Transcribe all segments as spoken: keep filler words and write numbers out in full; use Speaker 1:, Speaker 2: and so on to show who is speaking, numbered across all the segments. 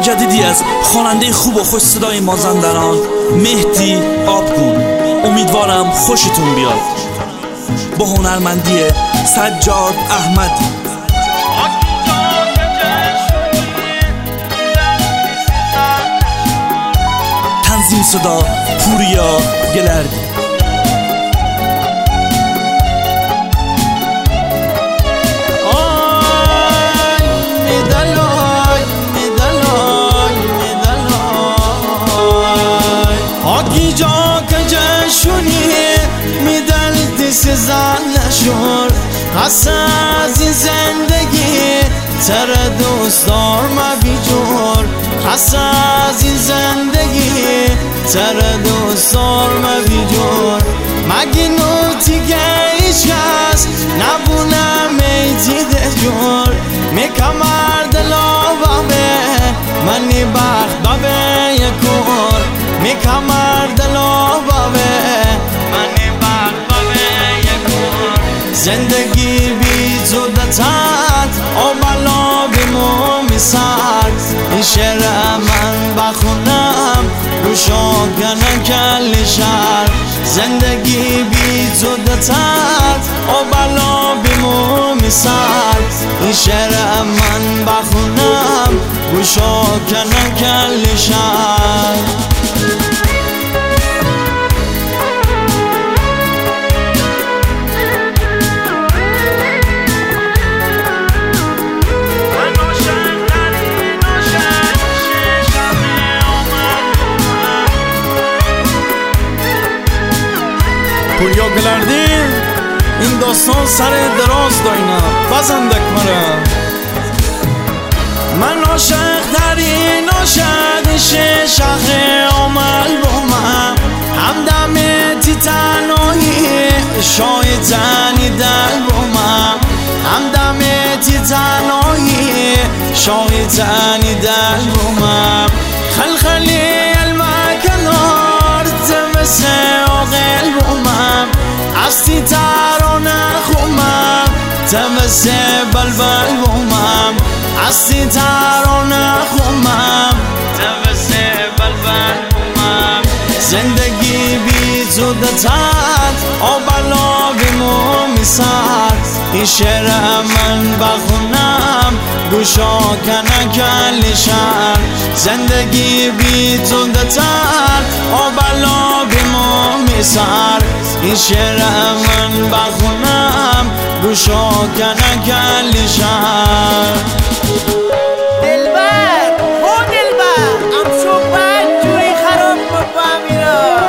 Speaker 1: جدیدی از خواننده خوب و خوش صدای مازندران مهدی آبگون. امیدوارم خوشتون بیاد. با هنرمندی سجاد احمدی. تنظیم صدا پوریا گلردی.
Speaker 2: آگی جا که جشونی میدل دیس زن نشور قصه از این زندگی تر دوست دار ما بیجور قصه از این زندگی تر دوست دار ما بیجور مگی نوتی که ایش کس نبونم ایتی ده جور میکمر دلا بابه منی بخت بابه یکور میکمر دلا بابه منی بخت بابه یکور زندگی بی زودتت آبلا بیمو میسد این شعر من بخونم گوشا کنن کل شهر زندگی بی زودتت آبلا بیمو میسد این شعر من بخونم گوشا کنن کل شهر
Speaker 1: پوریا گلردی. این داستان سر دراز داینم بزندک مرا من عاشق در این عاشق شهر عمل بومم همدم تی تنهایی شایطنی دل بومم همدم تی تنهایی شایطنی دل بومم خلخلی المکنار تمسه آقل بومم استی ترانه خومم تمسه بلبل بومم استی ترانه خومم تمسه بلبل بومم زندگی بی زودتت آبلا بیمو میسد این شعر من بخونم گوشا کنن کل شهر زندگی بی زودتت آبلا بیمو میسد این شعر من بخونم گوشا کنن کل شهر
Speaker 3: دلبر او دلبر ام صحبت جوری خراب بفهمیرا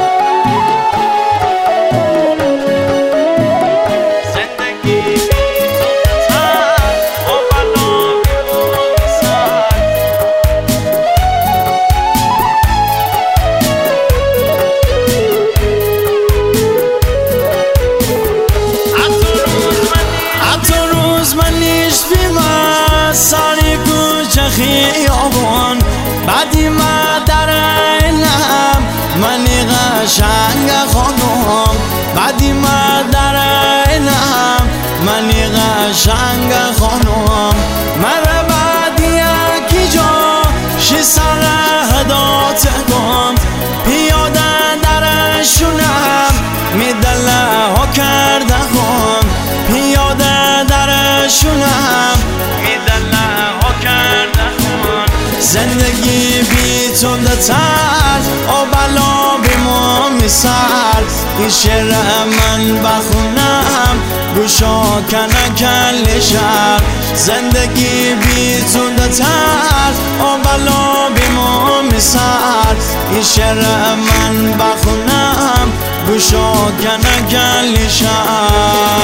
Speaker 2: زندگی زودتر آبلا بیمو میسد حتی روز من نیش بیمه ساری کوچه خیابون بعدی ما در اینم منی قشنگ خانم بعدی ما در اینم منی قشنگ خانم مرا بعدی یکی جا شی سر هدات کن پیاده درشونم میدله ها کرده کن پیاده درشونم میدله ها کرده کن زندگی بی تندتت آبلا بیمو میسد این شعر من بخونم گوشا کنن کل شهر زندگی بی تندتت آبلا بیمو میسد این شعر من بخونم گوشا کنن کل شهر